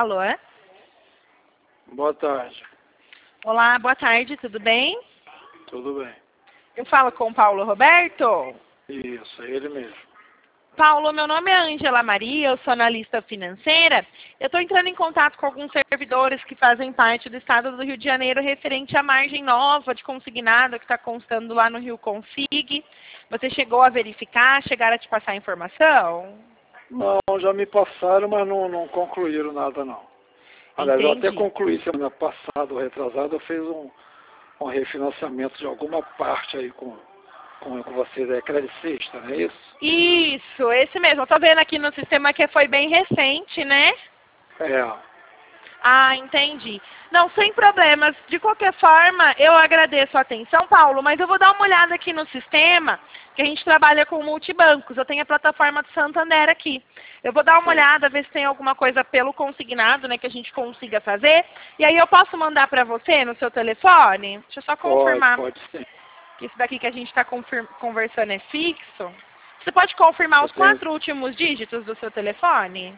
Alô? Boa tarde. Olá, boa tarde, tudo bem? Tudo bem. Eu falo com o Paulo Roberto? Isso, é ele mesmo. Paulo, meu nome é Ângela Maria, eu sou analista financeira. Eu estou entrando em contato com alguns servidores que fazem parte do estado do Rio de Janeiro referente à margem nova de consignado que está constando lá no Rio Config. Você chegou a verificar, chegaram a te passar a informação? Não, já me passaram, mas não concluíram nada não. Aliás, eu até Entendi. concluí semana passada ou retrasada, eu fiz um refinanciamento de alguma parte aí com vocês, é credicista, não é isso? Isso, esse mesmo. Eu tô vendo aqui no sistema que foi bem recente, né? É. Ah, entendi. Não, sem problemas. De qualquer forma, eu agradeço a atenção, Paulo, mas eu vou dar uma olhada aqui no sistema, que a gente trabalha com multibancos. Eu tenho a plataforma do Santander aqui. Eu vou dar uma olhada, ver se tem alguma coisa pelo consignado, né, que a gente consiga fazer. E aí eu posso mandar para você no seu telefone? Deixa eu só confirmar. Pode sim. Que isso daqui que a gente está conversando é fixo. Você pode confirmar Eu os tenho 4 últimos dígitos do seu telefone?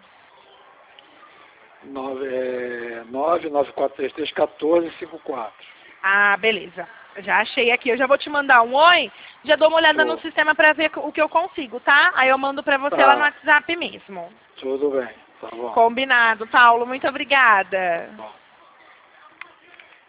994331454. Ah, beleza. Já achei aqui. Eu já vou te mandar um oi. Já dou uma olhada no Show. sistema para ver o que eu consigo, tá? Aí eu mando para você lá no Tá, WhatsApp mesmo. tudo bem, tá bom. Combinado, Paulo. Muito obrigada. Bom.